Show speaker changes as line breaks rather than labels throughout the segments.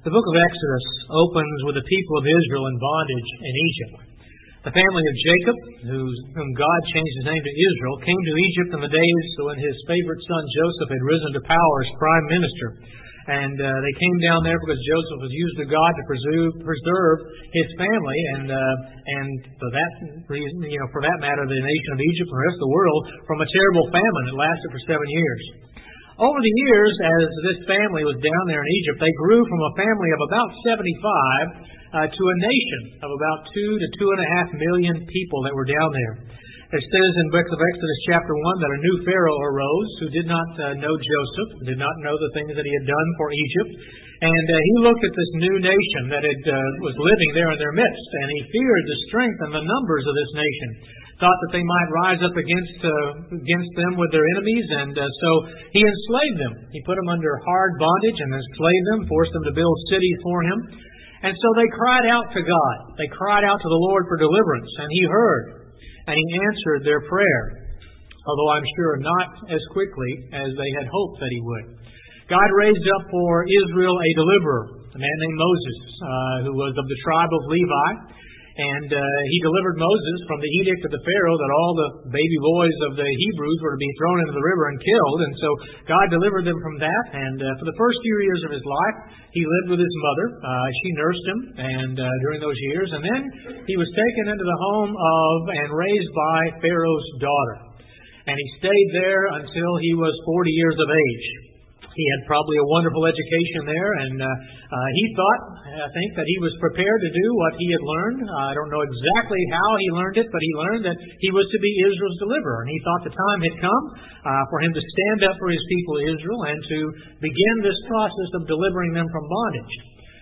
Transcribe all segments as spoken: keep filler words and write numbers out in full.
The book of Exodus opens with the people of Israel in bondage in Egypt. The family of Jacob, whose, whom God changed his name to Israel, came to Egypt in the days when his favorite son Joseph had risen to power as prime minister. And uh, they came down there because Joseph was used of God to preserve, preserve his family, and uh, and for that reason, you know, for that matter, the nation of Egypt and the rest of the world from a terrible famine that lasted for seven years. Over the years, as this family was down there in Egypt, they grew from a family of about seventy-five uh, to a nation of about two to two and a half million people that were down there. It says in the book of Exodus chapter one that a new Pharaoh arose who did not uh, know Joseph, did not know the things that he had done for Egypt. And uh, he looked at this new nation that had, uh, was living there in their midst, and he feared the strength and the numbers of this nation. Thought that they might rise up against uh, against them with their enemies, and uh, so he enslaved them. He put them under hard bondage and enslaved them, forced them to build cities for him. And so they cried out to God. They cried out to the Lord for deliverance, and he heard, and he answered their prayer, although I'm sure not as quickly as they had hoped that he would. God raised up for Israel a deliverer, a man named Moses, uh, who was of the tribe of Levi. And uh, he delivered Moses from the edict of the Pharaoh that all the baby boys of the Hebrews were to be thrown into the river and killed. And so God delivered them from that. And uh, for the first few years of his life, he lived with his mother. Uh, she nursed him and uh, during those years. And then he was taken into the home of and raised by Pharaoh's daughter. And he stayed there until he was forty years of age. He had probably a wonderful education there, and uh, uh, he thought, I think, that he was prepared to do what he had learned. Uh, I don't know exactly how he learned it, but he learned that he was to be Israel's deliverer. And he thought the time had come uh, for him to stand up for his people Israel and to begin this process of delivering them from bondage.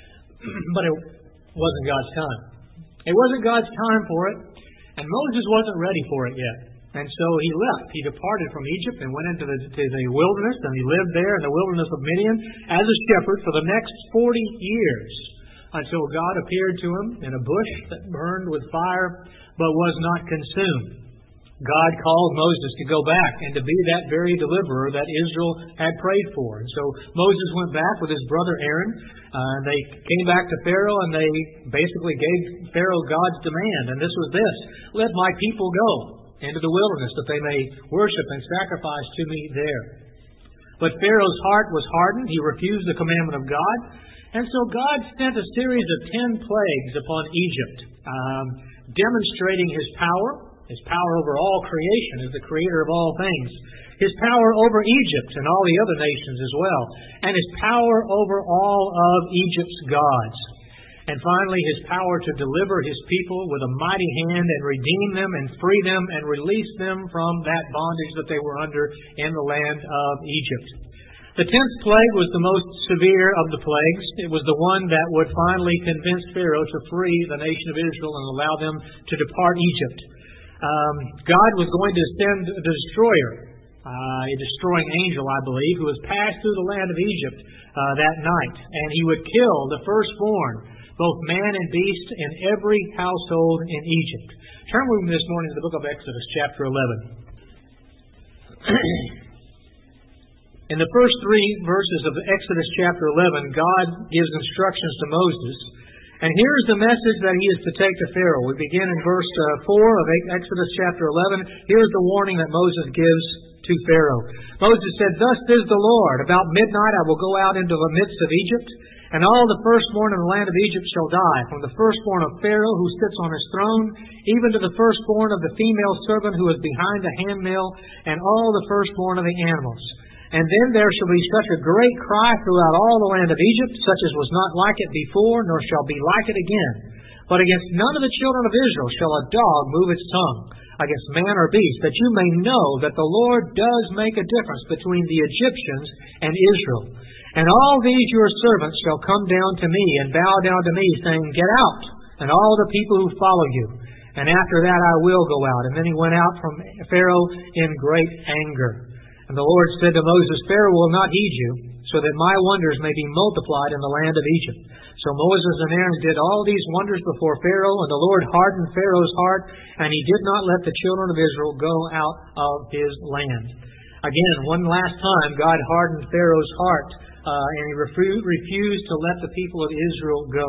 But it wasn't God's time. It wasn't God's time for it, and Moses wasn't ready for it yet. And so he left. He departed from Egypt and went into the, to the wilderness, and he lived there in the wilderness of Midian as a shepherd for the next forty years until God appeared to him in a bush that burned with fire but was not consumed. God called Moses to go back and to be that very deliverer that Israel had prayed for. And so Moses went back with his brother Aaron. Uh, they came back to Pharaoh, and they basically gave Pharaoh God's demand. And this was this: let my people go into the wilderness, that they may worship and sacrifice to me there. But Pharaoh's heart was hardened. He refused the commandment of God. And so God sent a series of ten plagues upon Egypt, um, demonstrating His power, His power over all creation as the creator of all things, His power over Egypt and all the other nations as well, and His power over all of Egypt's gods. And finally, His power to deliver His people with a mighty hand and redeem them and free them and release them from that bondage that they were under in the land of Egypt. The tenth plague was the most severe of the plagues. It was the one that would finally convince Pharaoh to free the nation of Israel and allow them to depart Egypt. Um, God was going to send a destroyer, uh, a destroying angel, I believe, who was passed through the land of Egypt uh, that night. And he would kill the firstborn, both man and beast, in every household in Egypt. Turn with me this morning to the book of Exodus, chapter eleven. In the first three verses of Exodus chapter eleven, God gives instructions to Moses. And here's the message that he is to take to Pharaoh. We begin in verse uh, four of Exodus chapter eleven. Here's the warning that Moses gives to Pharaoh. Moses said, "Thus says the Lord, about midnight I will go out into the midst of Egypt, and all the firstborn in the land of Egypt shall die, from the firstborn of Pharaoh who sits on his throne, even to the firstborn of the female servant who is behind the handmill, and all the firstborn of the animals. And then there shall be such a great cry throughout all the land of Egypt, such as was not like it before, nor shall be like it again. But against none of the children of Israel shall a dog move its tongue, against man or beast, that you may know that the Lord does make a difference between the Egyptians and Israel. And all these your servants shall come down to me and bow down to me, saying, Get out, and all the people who follow you. And after that I will go out. And then he went out from Pharaoh in great anger. And the Lord said to Moses, Pharaoh will not heed you, so that my wonders may be multiplied in the land of Egypt. So Moses and Aaron did all these wonders before Pharaoh, and the Lord hardened Pharaoh's heart, and he did not let the children of Israel go out of his land. Again, one last time, God hardened Pharaoh's heart uh, and he refu- refused to let the people of Israel go.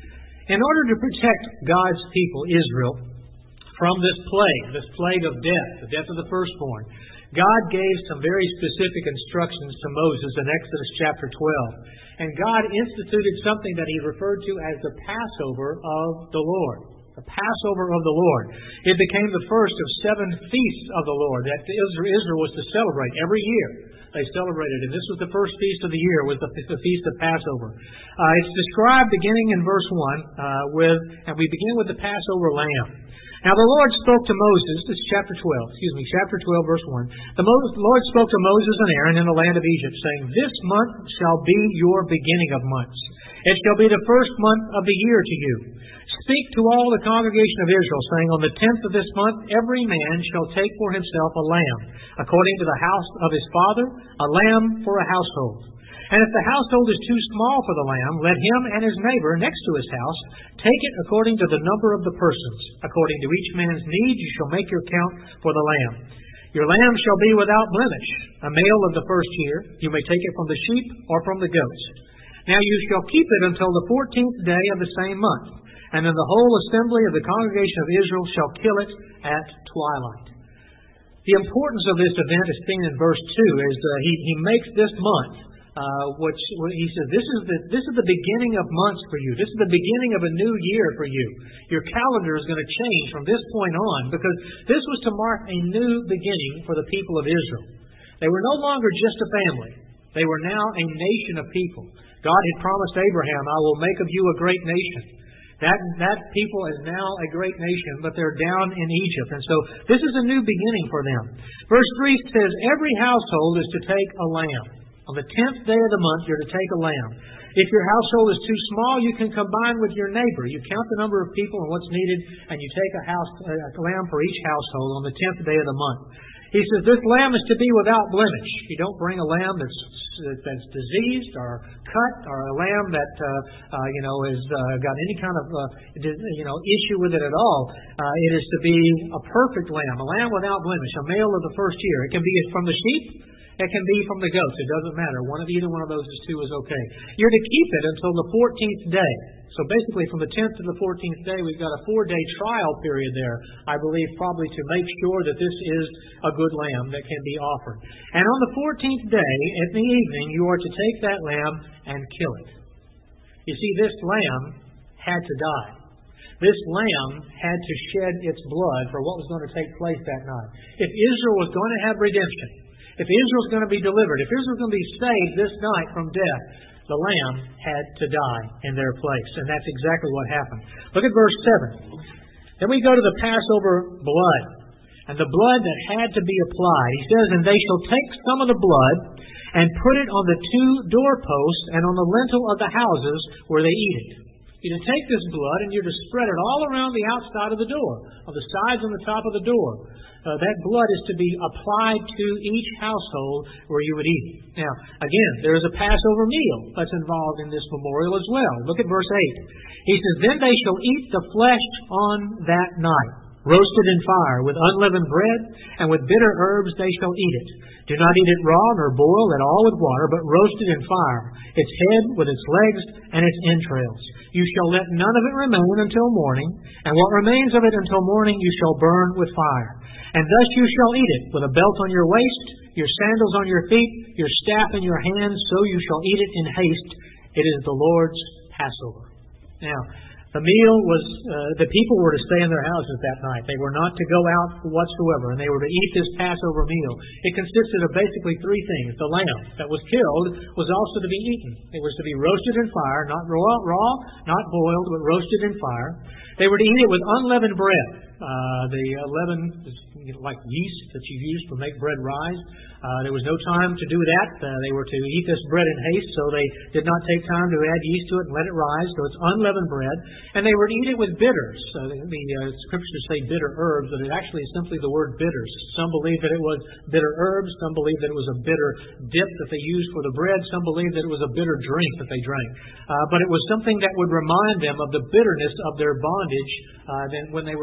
In order to protect God's people, Israel, from this plague, this plague of death, the death of the firstborn, God gave some very specific instructions to Moses in Exodus chapter twelve. And God instituted something that he referred to as the Passover of the Lord. The Passover of the Lord. It became the first of seven feasts of the Lord that Israel was to celebrate every year. They celebrated, and this was the first feast of the year, was the, the feast of Passover. Uh, it's described beginning in verse one, uh, with, and we begin with the Passover lamb. Now the Lord spoke to Moses, this is chapter twelve, excuse me, chapter twelve, verse one. The Lord spoke to Moses and Aaron in the land of Egypt, saying, "This month shall be your beginning of months. It shall be the first month of the year to you. Speak to all the congregation of Israel, saying, On the tenth of this month every man shall take for himself a lamb, according to the house of his father, a lamb for a household. And if the household is too small for the lamb, let him and his neighbor next to his house take it according to the number of the persons. According to each man's need you shall make your count for the lamb. Your lamb shall be without blemish, a male of the first year. You may take it from the sheep or from the goats. Now you shall keep it until the fourteenth day of the same month. And then the whole assembly of the congregation of Israel shall kill it at twilight." The importance of this event is seen in verse two, as uh, he, he makes this month, uh, which he says, this is the this is the beginning of months for you. This is the beginning of a new year for you. Your calendar is going to change from this point on, because this was to mark a new beginning for the people of Israel. They were no longer just a family. They were now a nation of people. God had promised Abraham, "I will make of you a great nation." That that people is now a great nation, but they're down in Egypt. And so this is a new beginning for them. Verse three says, every household is to take a lamb. On the tenth day of the month, you're to take a lamb. If your household is too small, you can combine with your neighbor. You count the number of people and what's needed, and you take a, house, a lamb for each household on the tenth day of the month. He says this lamb is to be without blemish. You don't bring a lamb that's that's diseased or cut, or a lamb that uh, uh, you know has uh, got any kind of uh, you know issue with it at all. Uh, it is to be a perfect lamb, a lamb without blemish, a male of the first year. It can be from the sheep. It can be from the goats. It doesn't matter. One of either one of those two is okay. You're to keep it until the fourteenth day. So basically from the tenth to the fourteenth day, we've got a four-day trial period there, I believe, probably to make sure that this is a good lamb that can be offered. And on the fourteenth day, in the evening, you are to take that lamb and kill it. You see, this lamb had to die. This lamb had to shed its blood for what was going to take place that night. If Israel was going to have redemption, if Israel was going to be delivered, if Israel was going to be saved this night from death, the lamb had to die in their place. And that's exactly what happened. Look at verse seven. Then we go to the Passover blood, and the blood that had to be applied. He says, "And they shall take some of the blood and put it on the two doorposts and on the lintel of the houses where they eat it." You're to take this blood and you're to spread it all around the outside of the door, on the sides and the top of the door. Uh, that blood is to be applied to each household where you would eat it. Now, again, there is a Passover meal that's involved in this memorial as well. Look at verse eight. He says, "Then they shall eat the flesh on that night, roasted in fire, with unleavened bread, and with bitter herbs they shall eat it. Do not eat it raw, nor boil at all with water, but roast it in fire, its head with its legs and its entrails. You shall let none of it remain until morning, and what remains of it until morning you shall burn with fire. And thus you shall eat it, with a belt on your waist, your sandals on your feet, your staff in your hands, so you shall eat it in haste. It is the Lord's Passover." Now, the meal was, uh, the people were to stay in their houses that night. They were not to go out whatsoever, and they were to eat this Passover meal. It consisted of basically three things. The lamb that was killed was also to be eaten. It was to be roasted in fire, not raw, raw, not boiled, but roasted in fire. They were to eat it with unleavened bread. Uh, the leaven is like yeast that you use to make bread rise. Uh, there was no time to do that. Uh, they were to eat this bread in haste, so they did not take time to add yeast to it and let it rise. So it's unleavened bread. And they were to eat it with bitters. Uh, the the uh, scriptures say bitter herbs, but it actually is simply the word bitters. Some believe that it was bitter herbs. Some believe that it was a bitter dip that they used for the bread. Some believe that it was a bitter drink that they drank. Uh, but it was something that would remind them of the bitterness of their bondage uh, when they were slaves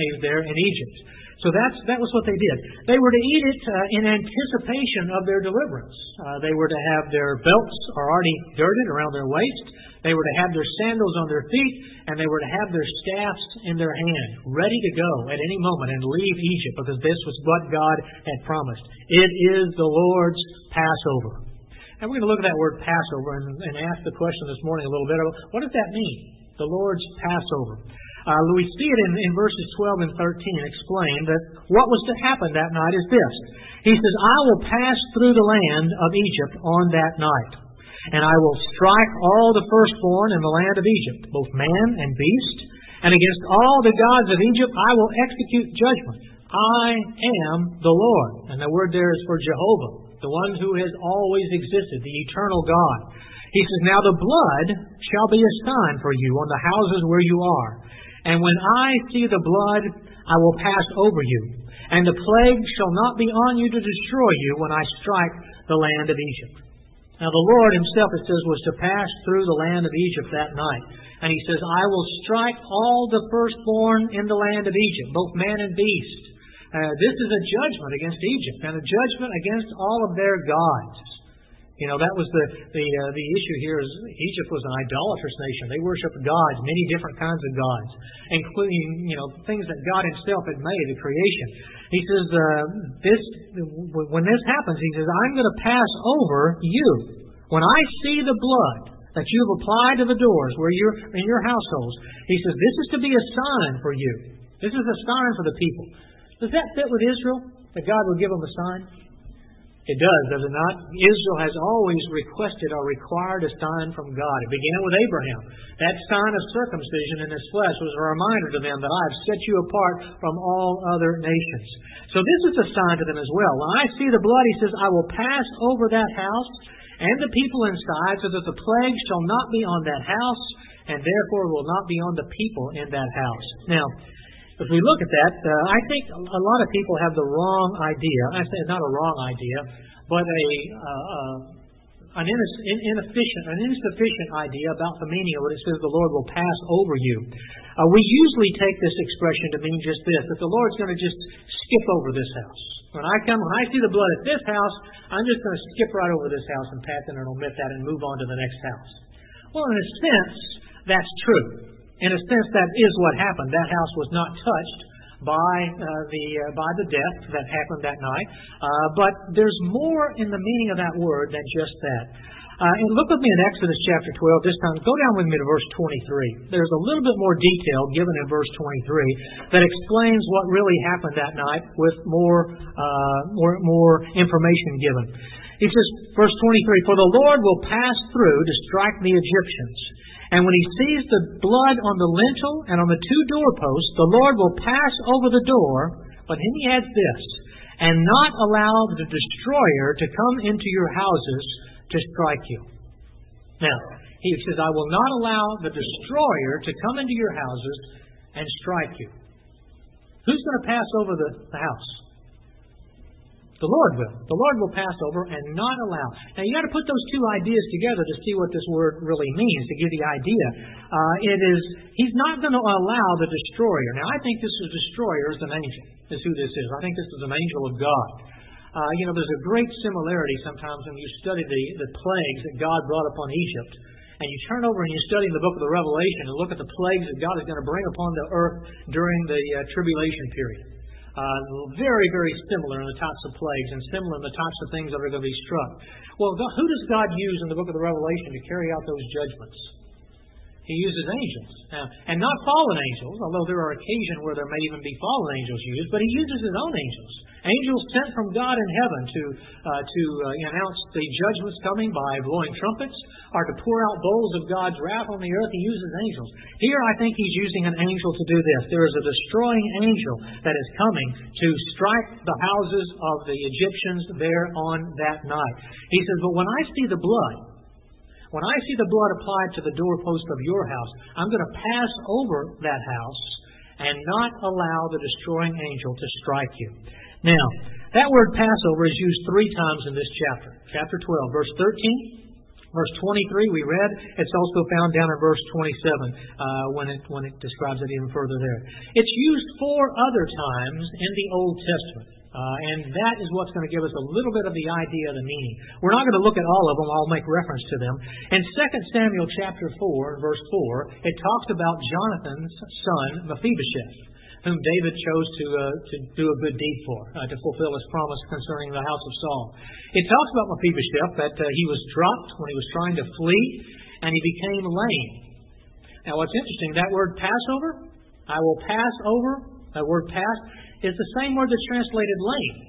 enslaved there in Egypt. So that's, that was what they did. They were to eat it uh, in anticipation of their deliverance. Uh, they were to have their belts already girded around their waist. They were to have their sandals on their feet, and they were to have their staffs in their hand, ready to go at any moment and leave Egypt, because this was what God had promised. It is the Lord's Passover. And we're going to look at that word Passover and, and ask the question this morning a little bit. What does that mean? The Lord's Passover. Uh, we see it in, in verses twelve and thirteen explained that what was to happen that night is this. He says, I will pass through the land of Egypt on that night, and I will strike all the firstborn in the land of Egypt, both man and beast, and against all the gods of Egypt I will execute judgment. I am the Lord. And the word there is for Jehovah, the one who has always existed, the eternal God. He says, now the blood shall be a sign for you on the houses where you are. And when I see the blood, I will pass over you. And the plague shall not be on you to destroy you when I strike the land of Egypt. Now the Lord himself, it says, was to pass through the land of Egypt that night. And he says, I will strike all the firstborn in the land of Egypt, both man and beast. Uh, this is a judgment against Egypt, and a judgment against all of their gods. You know, that was the the uh, the issue here. Is Egypt was an idolatrous nation. They worshipped gods, many different kinds of gods, including, you know, things that God himself had made, the creation. He says, uh, this when this happens, he says, I'm going to pass over you. When I see the blood that you've applied to the doors where you're in your households, he says, this is to be a sign for you. This is a sign for the people. Does that fit with Israel, that God will give them a sign? It does, does it not? Israel has always requested or required a sign from God. It began with Abraham. That sign of circumcision in his flesh was a reminder to them that I have set you apart from all other nations. So this is a sign to them as well. When I see the blood, he says, I will pass over that house and the people inside, so that the plague shall not be on that house, and therefore will not be on the people in that house. Now, as we look at that, uh, I think a lot of people have the wrong idea. I say not a wrong idea, but a uh, uh, an inefficient, an insufficient idea about the meaning of what it says the Lord will pass over you. Uh, we usually take this expression to mean just this, that the Lord's going to just skip over this house. When I come, when I see the blood at this house, I'm just going to skip right over this house and pass it and omit that and move on to the next house. Well, in a sense, that's true. In a sense, that is what happened. That house was not touched by uh, the uh, by the death that happened that night. Uh, but there's more in the meaning of that word than just that. Uh, and look with me in Exodus chapter twelve. This time, go down with me to verse twenty-three. There's a little bit more detail given in verse twenty-three that explains what really happened that night, with more uh, more more information given. It says, verse twenty-three, for the Lord will pass through to strike the Egyptians. And when he sees the blood on the lintel and on the two doorposts, the Lord will pass over the door, but then he adds this, and not allow the destroyer to come into your houses to strike you. Now, he says, I will not allow the destroyer to come into your houses and strike you. Who's going to pass over the, the house? The Lord will. The Lord will pass over and not allow. Now, you got to put those two ideas together to see what this word really means, to give the idea. Uh, it is, he's not going to allow the destroyer. Now, I think this is destroyer is an angel, is who this is. I think this is an angel of God. Uh, you know, there's a great similarity sometimes when you study the, the plagues that God brought upon Egypt. And you turn over and you study the book of the Revelation and look at the plagues that God is going to bring upon the earth during the uh, tribulation period. Uh, very, very similar in the types of plagues and similar in the types of things that are going to be struck. Well, God, who does God use in the book of the Revelation to carry out those judgments? He uses angels. Now, and not fallen angels, although there are occasions where there may even be fallen angels used, but he uses his own angels. Angels sent from God in heaven to uh, to uh, announce the judgments coming by blowing trumpets, or to pour out bowls of God's wrath on the earth. He uses angels. Here I think he's using an angel to do this. There is a destroying angel that is coming to strike the houses of the Egyptians there on that night. He says, but when I see the blood, when I see the blood applied to the doorpost of your house, I'm going to pass over that house and not allow the destroying angel to strike you. Now, that word Passover is used three times in this chapter. Chapter twelve, verse thirteen, Verse twenty-three we read. It's also found down in verse twenty-seven uh, when it when it describes it even further there. It's used four other times in the Old Testament. Uh, and that is what's going to give us a little bit of the idea of the meaning. We're not going to look at all of them. I'll make reference to them. In Second Samuel chapter four, verse four, it talks about Jonathan's son, Mephibosheth, whom David chose to uh, to do a good deed for, uh, to fulfill his promise concerning the house of Saul. It talks about Mephibosheth that uh, he was dropped when he was trying to flee, and he became lame. Now, what's interesting, that word Passover, I will pass over, that word pass, is the same word that's translated lame.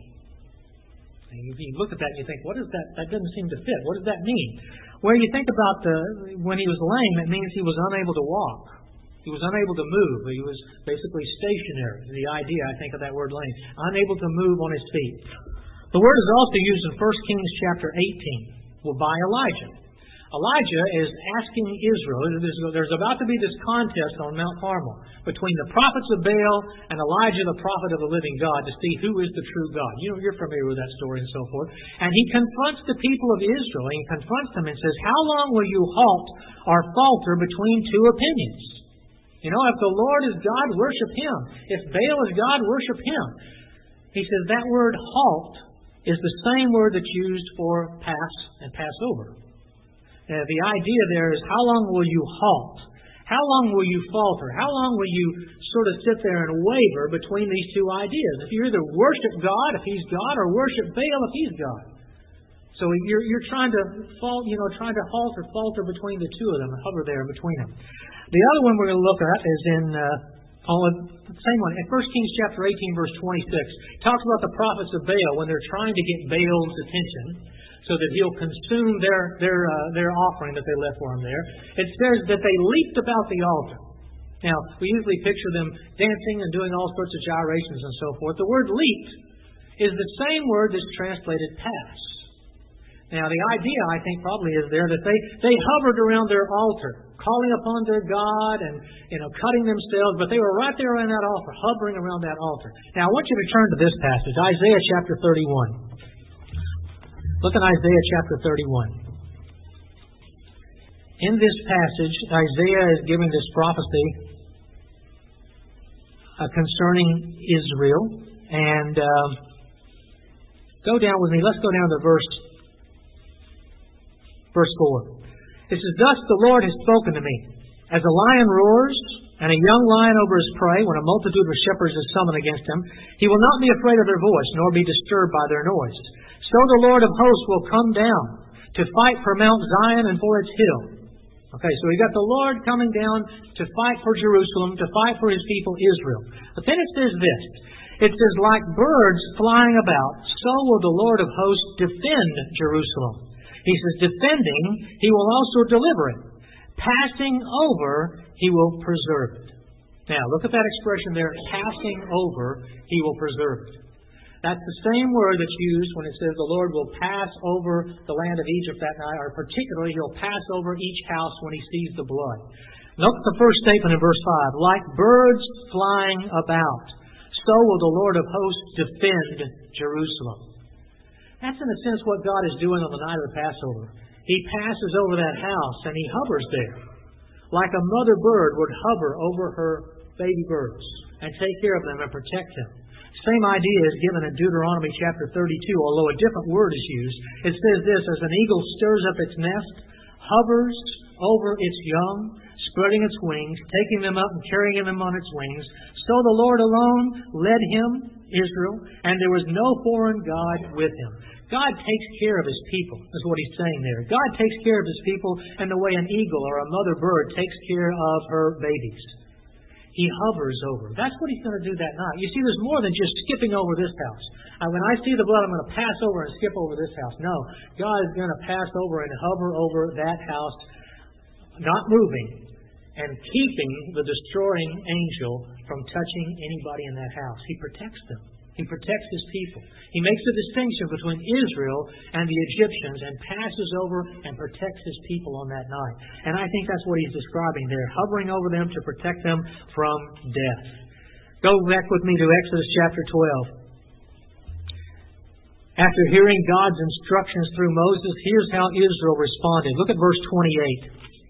And you, you look at that and you think, what is that? That doesn't seem to fit. What does that mean? Well, you think about the, when he was lame, it means he was unable to walk. He was unable to move. He was basically stationary. The idea, I think, of that word lame. Unable to move on his feet. The word is also used in First Kings chapter eighteen well, by Elijah. Elijah is asking Israel, there's about to be this contest on Mount Carmel between the prophets of Baal and Elijah, the prophet of the living God, to see who is the true God. You know, you're familiar with that story and so forth. And he confronts the people of Israel, and he confronts them and says, how long will you halt or falter between two opinions? You know, if the Lord is God, worship Him. If Baal is God, worship Him. He says that word halt is the same word that's used for pass and Passover. Uh, the idea there is, how long will you halt? How long will you falter? How long will you sort of sit there and waver between these two ideas? If you either worship God, if He's God, or worship Baal, if He's God. So you're you're trying to fall, you know, trying to halt or falter between the two of them, and hover there in between them. The other one we're going to look at is in uh, oh, the same one in First Kings chapter eighteen, verse twenty-six. It talks about the prophets of Baal when they're trying to get Baal's attention, so that he'll consume their their uh, their offering that they left for him there. It says that they leaped about the altar. Now, we usually picture them dancing and doing all sorts of gyrations and so forth. The word leaped is the same word that's translated pass. Now, the idea, I think, probably is there that they, they hovered around their altar, calling upon their God and, you know, cutting themselves, but they were right there around that altar, hovering around that altar. Now, I want you to turn to this passage, Isaiah chapter thirty-one. Look at Isaiah chapter thirty-one. In this passage, Isaiah is giving this prophecy uh, concerning Israel. And uh, go down with me. Let's go down to verse, verse four. It says, thus the Lord has spoken to me. As a lion roars, and a young lion over his prey, when a multitude of shepherds is summoned against him, he will not be afraid of their voice, nor be disturbed by their noise. So the Lord of hosts will come down to fight for Mount Zion and for its hill. Okay, so we got the Lord coming down to fight for Jerusalem, to fight for His people Israel. But then it says this. It says, like birds flying about, so will the Lord of hosts defend Jerusalem. He says, defending, He will also deliver it. Passing over, He will preserve it. Now, look at that expression there, passing over, He will preserve it. That's the same word that's used when it says the Lord will pass over the land of Egypt that night, or particularly He'll pass over each house when He sees the blood. Look at the first statement in verse five. Like birds flying about, so will the Lord of hosts defend Jerusalem. That's in a sense what God is doing on the night of the Passover. He passes over that house and He hovers there, like a mother bird would hover over her baby birds and take care of them and protect them. Same idea is given in Deuteronomy chapter thirty-two, although a different word is used. It says this, as an eagle stirs up its nest, hovers over its young, spreading its wings, taking them up and carrying them on its wings, so the Lord alone led him, Israel, and there was no foreign God with him. God takes care of His people, is what He's saying there. God takes care of His people in the way an eagle or a mother bird takes care of her babies. He hovers over. That's what He's going to do that night. You see, there's more than just skipping over this house. Uh, when I see the blood, I'm going to pass over and skip over this house. No, God is going to pass over and hover over that house, not moving, and keeping the destroying angel from touching anybody in that house. He protects them. He protects His people. He makes a distinction between Israel and the Egyptians and passes over and protects His people on that night. And I think that's what He's describing there, hovering over them to protect them from death. Go back with me to Exodus chapter twelve. After hearing God's instructions through Moses, here's how Israel responded. Look at verse twenty-eight.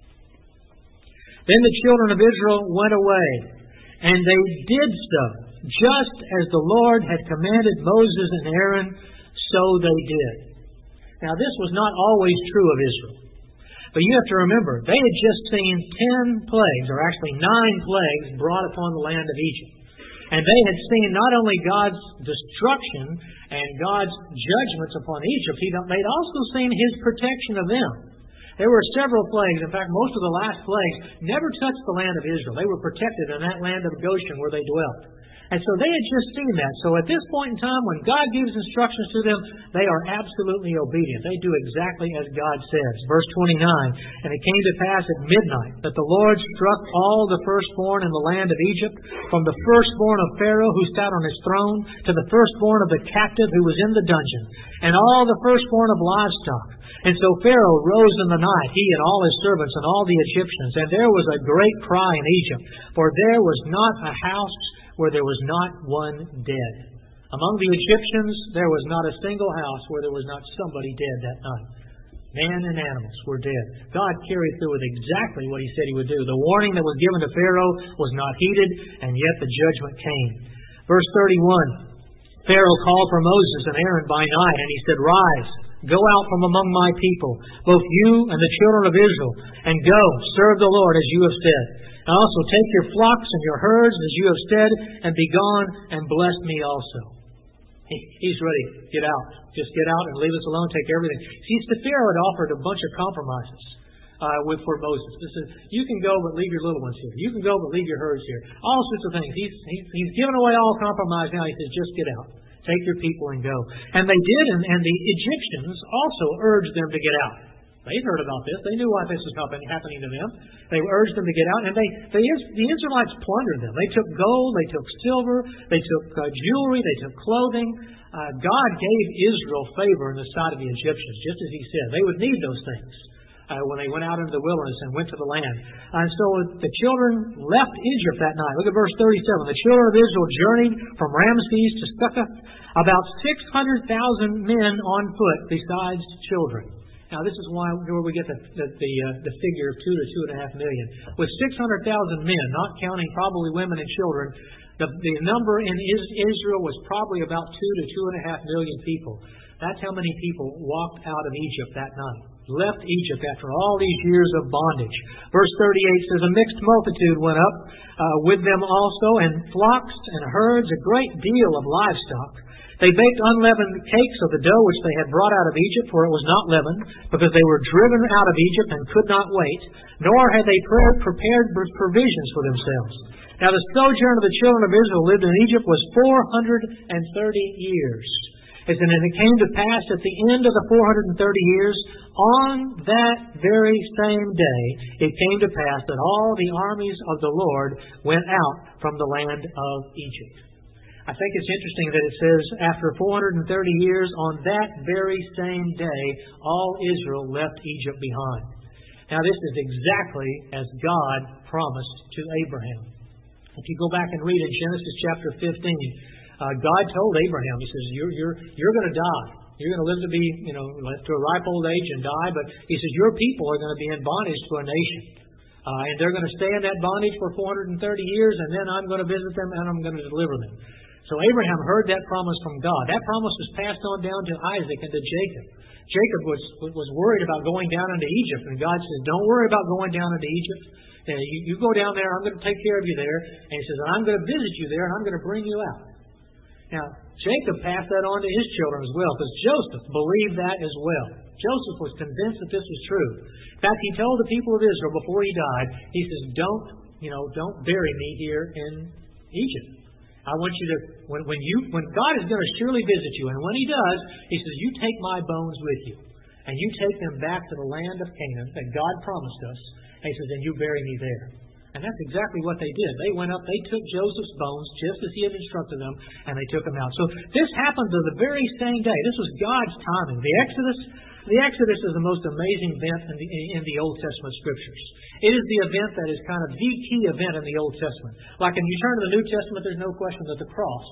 Then the children of Israel went away, and they did so, just as the Lord had commanded Moses and Aaron, so they did. Now, this was not always true of Israel. But you have to remember, they had just seen ten plagues, or actually nine plagues, brought upon the land of Egypt. And they had seen not only God's destruction and God's judgments upon Egypt, they'd also seen His protection of them. There were several plagues. In fact, most of the last plagues never touched the land of Israel. They were protected in that land of Goshen where they dwelt. And so they had just seen that. So at this point in time, when God gives instructions to them, they are absolutely obedient. They do exactly as God says. Verse twenty-nine, and it came to pass at midnight that the Lord struck all the firstborn in the land of Egypt, from the firstborn of Pharaoh who sat on his throne, to the firstborn of the captive who was in the dungeon, and all the firstborn of livestock. And so Pharaoh rose in the night, he and all his servants and all the Egyptians, and there was a great cry in Egypt, for there was not a house where there was not one dead. Among the Egyptians, there was not a single house where there was not somebody dead that night. Man and animals were dead. God carried through with exactly what He said He would do. The warning that was given to Pharaoh was not heeded, and yet the judgment came. Verse thirty-one, Pharaoh called for Moses and Aaron by night, and he said, Rise, go out from among my people, both you and the children of Israel, and go, serve the Lord as you have said. And also take your flocks and your herds as you have said, and be gone and bless me also. He, he's ready. Get out. Just get out and leave us alone. Take everything. See, Pharaoh had offered a bunch of compromises uh, with for Moses. This is, you can go, but leave your little ones here. You can go, but leave your herds here. All sorts of things. He's, he's, he's given away all compromise now. He says, just get out. Take your people and go. And they did, and, and the Egyptians also urged them to get out. They'd heard about this. They knew why this was happening to them. They urged them to get out, and they, they the Israelites plundered them. They took gold, they took silver, they took uh, jewelry, they took clothing. Uh, God gave Israel favor in the sight of the Egyptians, just as He said. They would need those things uh, when they went out into the wilderness and went to the land. And so the children left Egypt that night. Look at verse thirty-seven. The children of Israel journeyed from Ramses to Succoth, about six hundred thousand men on foot, besides children. Now, this is why where we get the the the, uh, the figure of two to two and a half million. With six hundred thousand men, not counting probably women and children, the the number in Israel was probably about two to two and a half million people. That's how many people walked out of Egypt that night, left Egypt after all these years of bondage. Verse thirty-eight says, a mixed multitude went up uh, with them also, and flocks and herds, a great deal of livestock. They baked unleavened cakes of the dough which they had brought out of Egypt, for it was not leavened, because they were driven out of Egypt and could not wait, nor had they prepared provisions for themselves. Now the sojourn of the children of Israel lived in Egypt was four hundred thirty years. And it came to pass at the end of the four hundred thirty years, on that very same day, it came to pass that all the armies of the Lord went out from the land of Egypt. I think it's interesting that it says, after four hundred thirty years, on that very same day, all Israel left Egypt behind. Now, this is exactly as God promised to Abraham. If you go back and read in Genesis chapter fifteen, uh, God told Abraham, He says, you're, you're, you're going to die. You're going to live to be, you know, live to a ripe old age and die, but He says, your people are going to be in bondage to a nation. Uh, and they're going to stay in that bondage for four hundred thirty years, and then I'm going to visit them and I'm going to deliver them. So Abraham heard that promise from God. That promise was passed on down to Isaac and to Jacob. Jacob was was worried about going down into Egypt, and God says, don't worry about going down into Egypt. Uh, you, you go down there, I'm going to take care of you there. And He says, I'm going to visit you there, and I'm going to bring you out. Now, Jacob passed that on to his children as well, because Joseph believed that as well. Joseph was convinced that this was true. In fact, he told the people of Israel before he died, he says, don't, you know, don't bury me here in Egypt. I want you to, when, when you, when God is going to surely visit you, and when He does, He says, you take my bones with you, and you take them back to the land of Canaan that God promised us. And He says, and you bury me there. And that's exactly what they did. They went up, they took Joseph's bones, just as he had instructed them, and they took them out. So this happened to the very same day. This was God's timing. The Exodus, the Exodus is the most amazing event in the, in the Old Testament Scriptures. It is the event that is kind of the key event in the Old Testament. Like when you turn to the New Testament, there's no question that the cross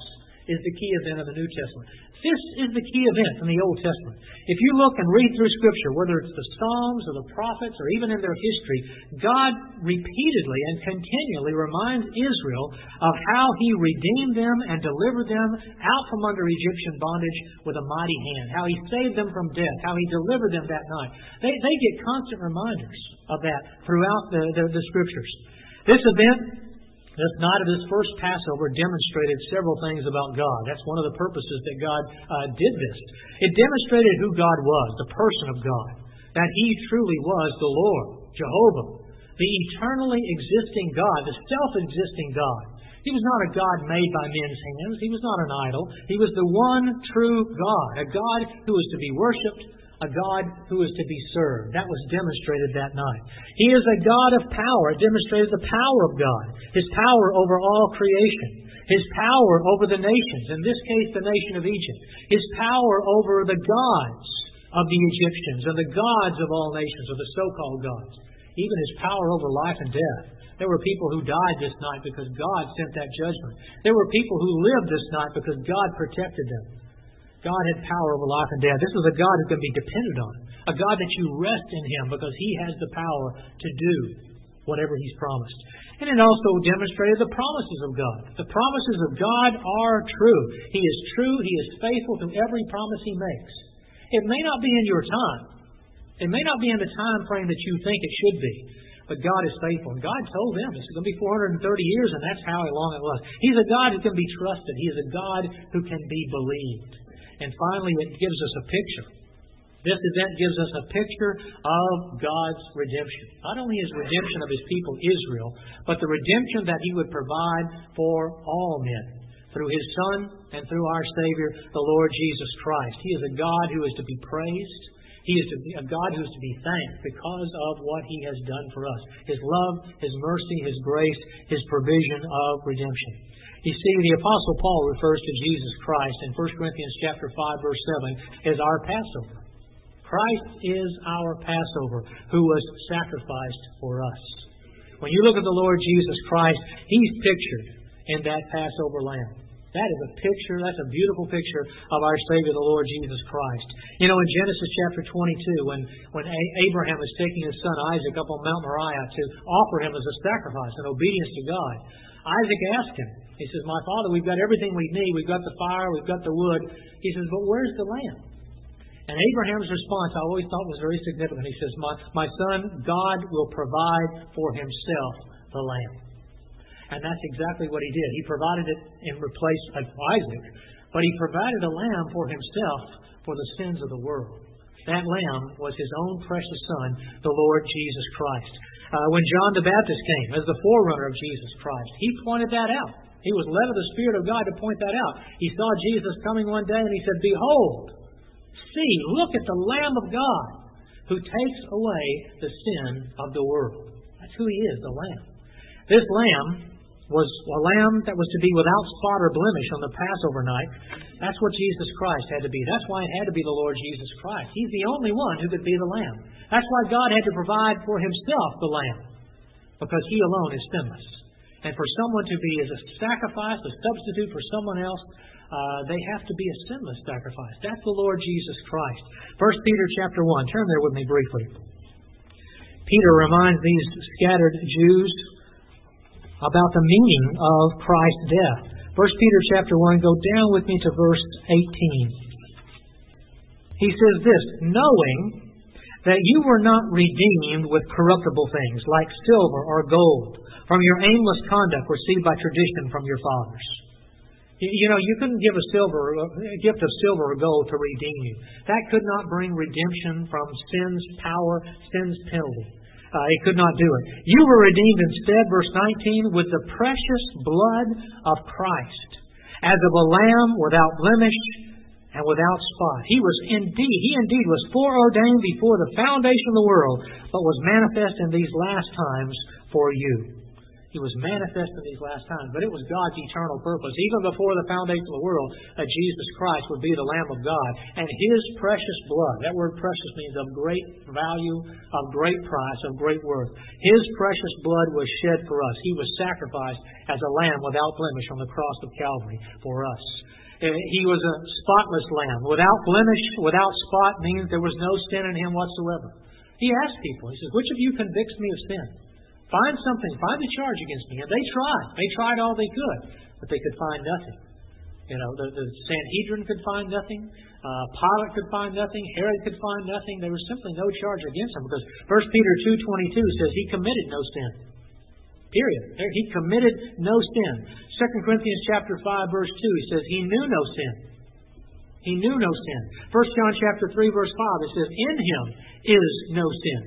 is the key event of the New Testament. This is the key event in the Old Testament. If you look and read through Scripture, whether it's the Psalms or the prophets or even in their history, God repeatedly and continually reminds Israel of how He redeemed them and delivered them out from under Egyptian bondage with a mighty hand, how He saved them from death, how He delivered them that night. They, they get constant reminders of that throughout the, the, the Scriptures. This event, this night of this first Passover, demonstrated several things about God. That's one of the purposes that God uh, did this. It demonstrated who God was, the person of God, that He truly was the Lord, Jehovah, the eternally existing God, the self-existing God. He was not a God made by men's hands. He was not an idol. He was the one true God, a God who was to be worshipped, a God who is to be served. That was demonstrated that night. He is a God of power. It demonstrated the power of God, His power over all creation, His power over the nations, in this case the nation of Egypt, His power over the gods of the Egyptians and the gods of all nations, or the so-called gods, even His power over life and death. There were people who died this night because God sent that judgment. There were people who lived this night because God protected them. God had power over life and death. This is a God who can be depended on. A God that you rest in Him because He has the power to do whatever He's promised. And it also demonstrated the promises of God. The promises of God are true. He is true. He is faithful to every promise He makes. It may not be in your time. It may not be in the time frame that you think it should be. But God is faithful. And God told them this is going to be four hundred thirty years, and that's how long it was. He's a God who can be trusted. He is a God who can be believed. And finally, it gives us a picture. This event gives us a picture of God's redemption. Not only His redemption of His people Israel, but the redemption that He would provide for all men through His Son and through our Savior, the Lord Jesus Christ. He is a God who is to be praised. He is to be a God who is to be thanked because of what He has done for us. His love, His mercy, His grace, His provision of redemption. You see, the Apostle Paul refers to Jesus Christ in First Corinthians chapter five, verse seven, as our Passover. Christ is our Passover, who was sacrificed for us. When you look at the Lord Jesus Christ, He's pictured in that Passover lamb. That is a picture, that's a beautiful picture of our Savior, the Lord Jesus Christ. You know, in Genesis chapter twenty-two, when, when Abraham was taking his son Isaac up on Mount Moriah to offer him as a sacrifice in obedience to God, Isaac asked him, he says, "My father, we've got everything we need. We've got the fire, we've got the wood." He says, "But where's the lamb?" And Abraham's response I always thought was very significant. He says, My, my son, God will provide for Himself the lamb. And that's exactly what He did. He provided it in place of Isaac, but He provided a lamb for Himself for the sins of the world. That lamb was His own precious Son, the Lord Jesus Christ. Uh, when John the Baptist came as the forerunner of Jesus Christ, he pointed that out. He was led of the Spirit of God to point that out. He saw Jesus coming one day and he said, "Behold, see, look at the Lamb of God who takes away the sin of the world." That's who He is, the Lamb. This Lamb was a lamb that was to be without spot or blemish on the Passover night. That's what Jesus Christ had to be. That's why it had to be the Lord Jesus Christ. He's the only one who could be the Lamb. That's why God had to provide for Himself the Lamb, because He alone is sinless. And for someone to be as a sacrifice, a substitute for someone else, uh, they have to be a sinless sacrifice. That's the Lord Jesus Christ. First Peter chapter one. Turn there with me briefly. Peter reminds these scattered Jews about the meaning of Christ's death. First Peter chapter one, go down with me to verse eighteen. He says this, "Knowing that you were not redeemed with corruptible things, like silver or gold, from your aimless conduct received by tradition from your fathers." You know, you couldn't give a silver, a gift of silver or gold to redeem you. That could not bring redemption from sin's power, sin's penalty. Uh, it could not do it. You were redeemed instead, verse nineteen, with the precious blood of Christ, as of a lamb without blemish and without spot. He was indeed, He indeed was foreordained before the foundation of the world, but was manifest in these last times for you. He was manifest in these last times, but it was God's eternal purpose, even before the foundation of the world, that Jesus Christ would be the Lamb of God. And His precious blood, that word precious means of great value, of great price, of great worth. His precious blood was shed for us. He was sacrificed as a lamb without blemish on the cross of Calvary for us. He was a spotless lamb. Without blemish, without spot means there was no sin in him whatsoever. He asked people, he says, which of you convicts me of sin? Find something, find a charge against me. And they tried. They tried all they could, but they could find nothing. You know, the, the Sanhedrin could find nothing. Uh, Pilate could find nothing. Herod could find nothing. There was simply no charge against him because First Peter two twenty-two says he committed no sin. Period. He committed no sin. Second Corinthians chapter five verse two, he says he knew no sin. He knew no sin. First John chapter three verse five, it says in him is no sin.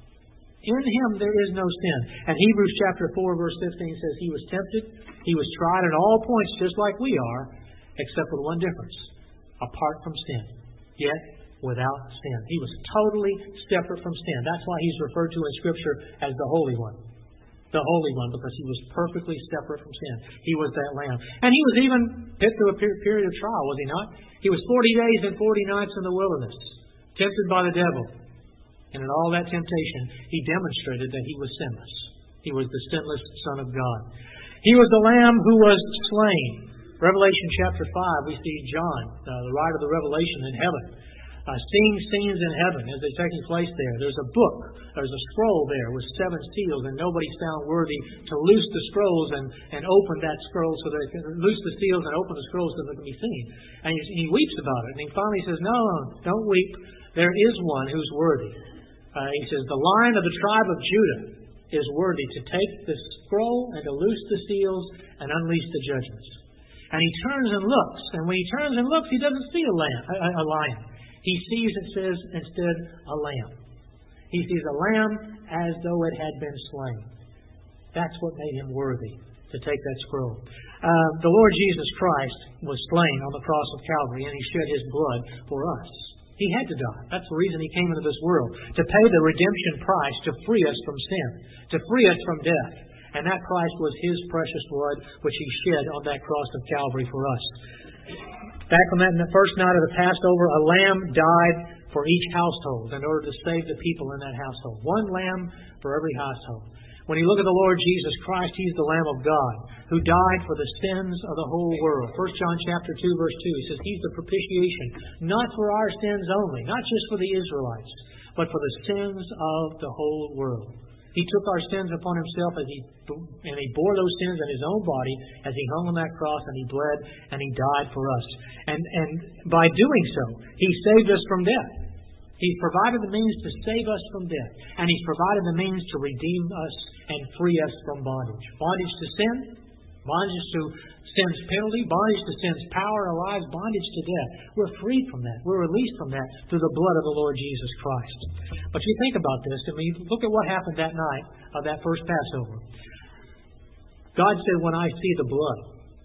In him there is no sin. And Hebrews chapter four verse fifteen says he was tempted. He was tried at all points just like we are, except with one difference. Apart from sin. Yet without sin. He was totally separate from sin. That's why he's referred to in Scripture as the Holy One. The Holy One, because he was perfectly separate from sin. He was that Lamb. And he was even put through a period of trial, was he not? He was forty days and forty nights in the wilderness, tempted by the devil. And in all that temptation, he demonstrated that he was sinless. He was the sinless Son of God. He was the Lamb who was slain. Revelation chapter five, we see John, uh, the writer of the Revelation in heaven, uh, seeing scenes in heaven as they're taking place there. There's a book, there's a scroll there with seven seals, and nobody's found worthy to loose the scrolls and, and open that scroll so that it can loose the seals and open the scrolls so that it can be seen. And he, he weeps about it, and he finally says, no, don't weep. There is one who's worthy. Uh, he says, the Lion of the tribe of Judah is worthy to take the scroll and to loose the seals and unleash the judgments. And he turns and looks. And when he turns and looks, he doesn't see a, lamb, a, a lion. He sees, it says, instead, a lamb. He sees a lamb as though it had been slain. That's what made him worthy to take that scroll. Uh, the Lord Jesus Christ was slain on the cross of Calvary, and he shed his blood for us. He had to die. That's the reason he came into this world, to pay the redemption price to free us from sin, to free us from death. And that price was his precious blood, which he shed on that cross of Calvary for us. Back on that, in the first night of the Passover, a lamb died for each household in order to save the people in that household. One lamb for every household. When you look at the Lord Jesus Christ, he's the Lamb of God who died for the sins of the whole world. First John chapter two, verse two, he says he's the propitiation, not for our sins only, not just for the Israelites, but for the sins of the whole world. He took our sins upon himself as he and he bore those sins in his own body as he hung on that cross, and he bled and he died for us. And and by doing so, he saved us from death. He's provided the means to save us from death, and he's provided the means to redeem us and free us from bondage. Bondage to sin, bondage to sin's penalty, bondage to sin's power in our lives, bondage to death. We're freed from that. We're released from that through the blood of the Lord Jesus Christ. But you think about this, I mean, look at what happened that night of that first Passover. God said, when I see the blood,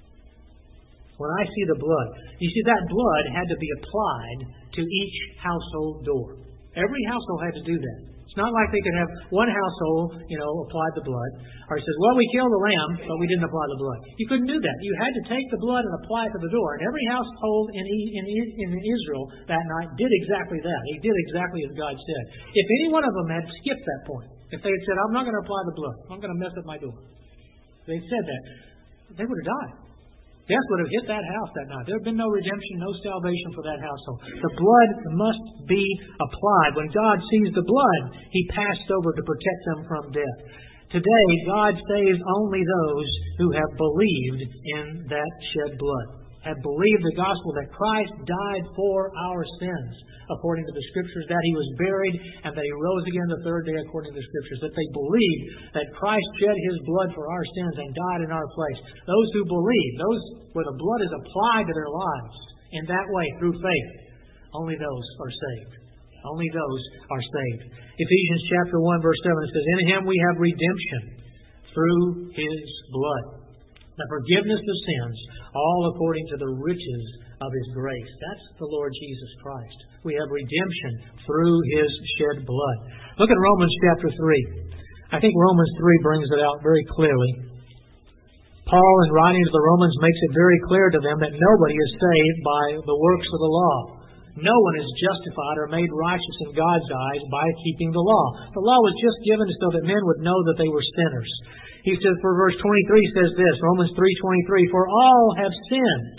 when I see the blood, you see that blood had to be applied to each household door. Every household had to do that. It's not like they could have one household, you know, apply the blood. Or he says, well, we killed the lamb, but we didn't apply the blood. You couldn't do that. You had to take the blood and apply it to the door. And every household in, in, in Israel that night did exactly that. He did exactly as God said. If any one of them had skipped that point, if they had said, I'm not going to apply the blood, I'm going to mess up my door, they said that, they would have died. Death would have hit that house that night. There would have been no redemption, no salvation for that household. The blood must be applied. When God sees the blood, he passed over to protect them from death. Today, God saves only those who have believed in that shed blood, have believed the gospel that Christ died for our sins, according to the Scriptures, that he was buried, and that he rose again the third day, according to the Scriptures, that they believe that Christ shed his blood for our sins and died in our place. Those who believe, those where the blood is applied to their lives in that way, through faith, only those are saved. Only those are saved. Ephesians chapter one, verse seven, it says, in him we have redemption through his blood, the forgiveness of sins, all according to the riches of his grace. That's the Lord Jesus Christ. We have redemption through his shed blood. Look at Romans chapter three. I think Romans three brings it out very clearly. Paul, in writing to the Romans, makes it very clear to them that nobody is saved by the works of the law. No one is justified or made righteous in God's eyes by keeping the law. The law was just given so that men would know that they were sinners. He says, for verse twenty-three says this, Romans three twenty-three, for all have sinned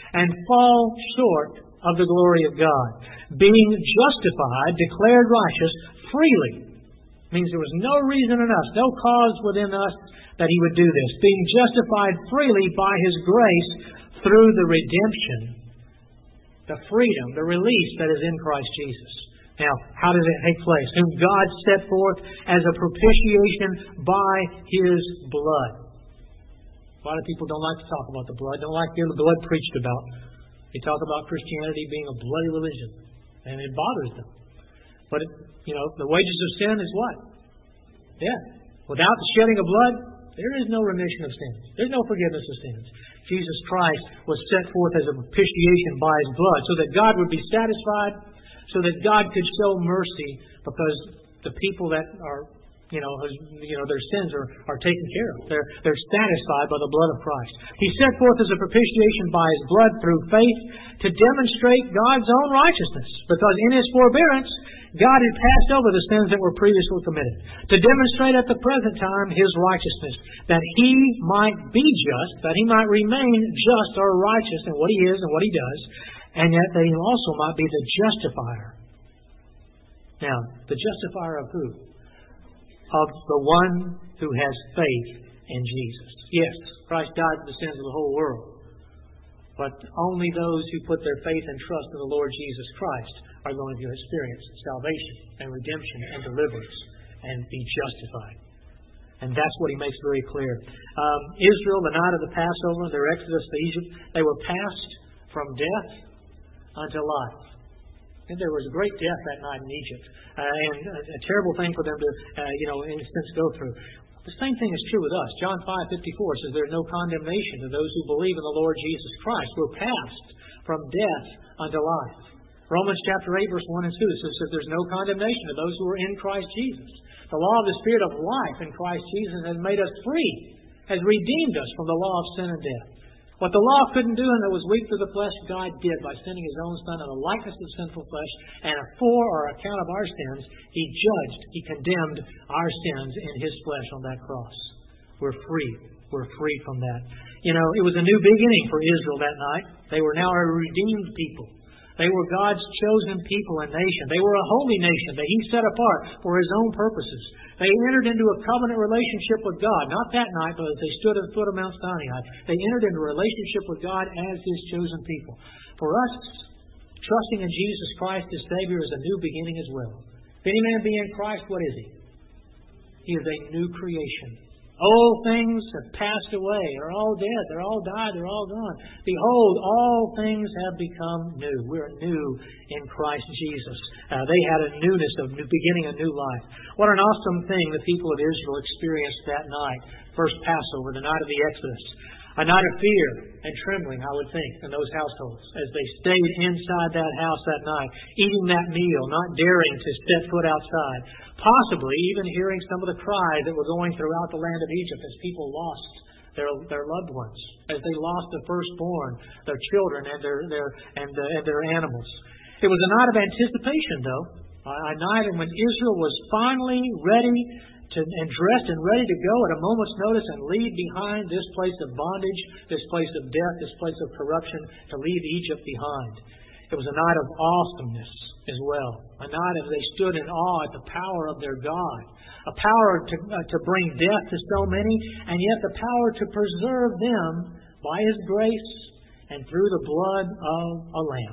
and fall short of the glory of God. Being justified, declared righteous freely. Means there was no reason in us, no cause within us that He would do this. Being justified freely by His grace through the redemption, the freedom, the release that is in Christ Jesus. Now, how does it take place? Whom God set forth as a propitiation by His blood. A lot of people don't like to talk about the blood, don't like to hear the blood preached about. They talk about Christianity being a bloody religion, and it bothers them. But, it, you know, the wages of sin is what? Death. Without the shedding of blood, there is no remission of sins. There's no forgiveness of sins. Jesus Christ was set forth as a propitiation by His blood so that God would be satisfied, so that God could show mercy, because the people that are, you know, you know, their sins are, are taken care of. They're, they're satisfied by the blood of Christ. He set forth as a propitiation by His blood through faith to demonstrate God's own righteousness, because in His forbearance, God had passed over the sins that were previously committed, to demonstrate at the present time His righteousness, that He might be just, that He might remain just or righteous in what He is and what He does, and yet that He also might be the justifier. Now, the justifier of who? Of the one who has faith in Jesus. Yes, Christ died for the sins of the whole world, but only those who put their faith and trust in the Lord Jesus Christ are going to experience salvation and redemption and deliverance and be justified. And that's what He makes very clear. Um, Israel, the night of the Passover, their exodus to Egypt, they were passed from death unto life. And there was a great death that night in Egypt, uh, and a, a terrible thing for them to, uh, you know, in a sense, go through. The same thing is true with us. John five fifty-four says there is no condemnation to those who believe in the Lord Jesus Christ. We're passed from death unto life. Romans chapter eight, verse one and two says that there's no condemnation to those who are in Christ Jesus. The law of the Spirit of life in Christ Jesus has made us free, has redeemed us from the law of sin and death. What the law couldn't do and that was weak through the flesh, God did by sending His own Son in the likeness of sinful flesh, and for or account of our sins, He judged, He condemned our sins in His flesh on that cross. We're free. We're free from that. You know, it was a new beginning for Israel that night. They were now a redeemed people. They were God's chosen people and nation. They were a holy nation that He set apart for His own purposes. They entered into a covenant relationship with God. Not that night, but as they stood at the foot of Mount Sinai. They entered into a relationship with God as His chosen people. For us, trusting in Jesus Christ as Savior is a new beginning as well. If any man be in Christ, what is he? He is a new creation. Old things have passed away. They're all dead. They're all died. They're all gone. Behold, all things have become new. We're new in Christ Jesus. Uh, they had a newness of new, beginning a new life. What an awesome thing the people of Israel experienced that night. First Passover, the night of the Exodus. A night of fear and trembling, I would think, in those households as they stayed inside that house that night, eating that meal, not daring to step foot outside, possibly even hearing some of the cries that were going throughout the land of Egypt as people lost their their loved ones, as they lost the firstborn, their children, and their their and, uh, and their animals. It was a night of anticipation, though, a night when Israel was finally ready to, and dressed and ready to go at a moment's notice and leave behind this place of bondage, this place of death, this place of corruption, to leave Egypt behind. It was a night of awesomeness as well. A night as they stood in awe at the power of their God. A power to, uh, to bring death to so many, and yet the power to preserve them by His grace and through the blood of a lamb.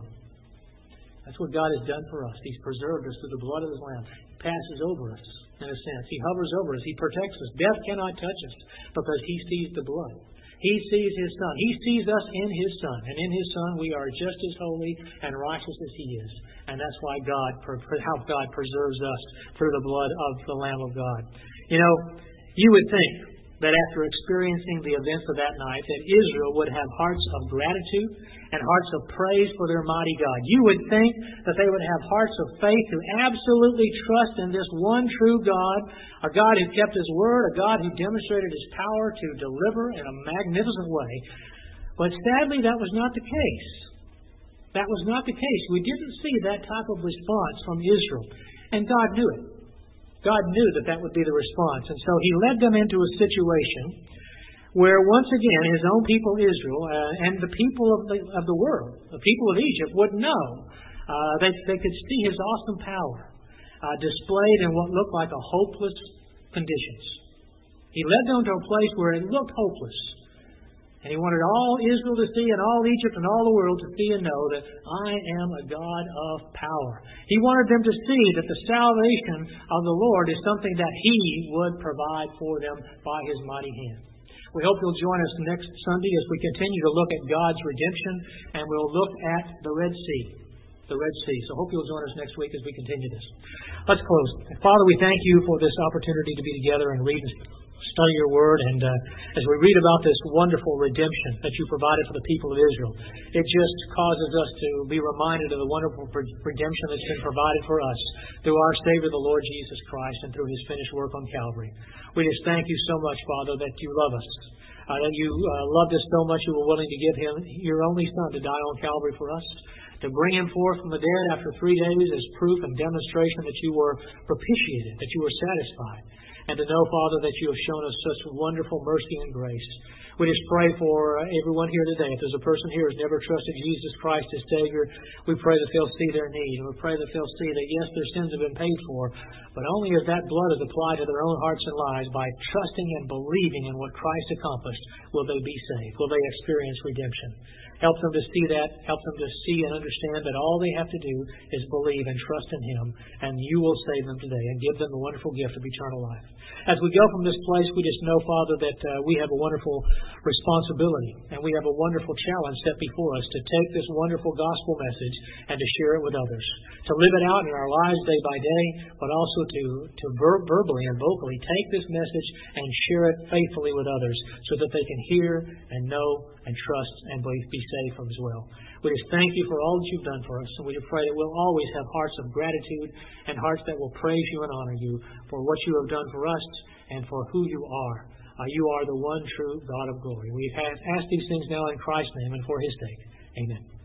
That's what God has done for us. He's preserved us through the blood of His lamb. He passes over us, in a sense. He hovers over us. He protects us. Death cannot touch us because He sees the blood. He sees His Son. He sees us in His Son. And in His Son we are just as holy and righteous as He is. And that's why God, how God preserves us through the blood of the Lamb of God. You know, you would think that after experiencing the events of that night, that Israel would have hearts of gratitude and hearts of praise for their mighty God. You would think that they would have hearts of faith who absolutely trust in this one true God, a God who kept His word, a God who demonstrated His power to deliver in a magnificent way. But sadly, that was not the case. That was not the case. We didn't see that type of response from Israel. And God knew it. God knew that that would be the response. And so He led them into a situation where once again His own people Israel uh, and the people of the, of the world, the people of Egypt, would know uh, that they could see His awesome power uh, displayed in what looked like a hopeless conditions. He led them to a place where it looked hopeless. And He wanted all Israel to see, and all Egypt and all the world to see and know that I am a God of power. He wanted them to see that the salvation of the Lord is something that He would provide for them by His mighty hand. We hope you'll join us next Sunday as we continue to look at God's redemption, and we'll look at the Red Sea. The Red Sea. So hope you'll join us next week as we continue this. Let's close. Father, we thank You for this opportunity to be together and read and study Your Word. And uh, as we read about this wonderful redemption that You provided for the people of Israel, it just causes us to be reminded of the wonderful redemption that's been provided for us through our Savior, the Lord Jesus Christ, and through His finished work on Calvary. We just thank You so much, Father, that You love us. Uh, that You uh, loved us so much You were willing to give Him Your only Son to die on Calvary for us, to bring Him forth from the dead after three days as proof and demonstration that You were propitiated, that You were satisfied, and to know, Father, that You have shown us such wonderful mercy and grace. We just pray for everyone here today. If there's a person here who's never trusted Jesus Christ as Savior, we pray that they'll see their need. And we pray that they'll see that, yes, their sins have been paid for, but only as that blood is applied to their own hearts and lives, by trusting and believing in what Christ accomplished, will they be saved, will they experience redemption. Help them to see that. Help them to see and understand that all they have to do is believe and trust in Him, and You will save them today and give them the wonderful gift of eternal life. As we go from this place, we just know, Father, that uh, we have a wonderful responsibility, and we have a wonderful challenge set before us to take this wonderful gospel message and to share it with others, to live it out in our lives day by day, but also to, to ver- verbally and vocally take this message and share it faithfully with others so that they can hear and know and trust and believe, be saved from as well. We just thank You for all that You've done for us, and we just pray that we'll always have hearts of gratitude and hearts that will praise You and honor You for what You have done for us and for who You are. Uh, you are the one true God of glory. We have asked these things now in Christ's name and for His sake. Amen.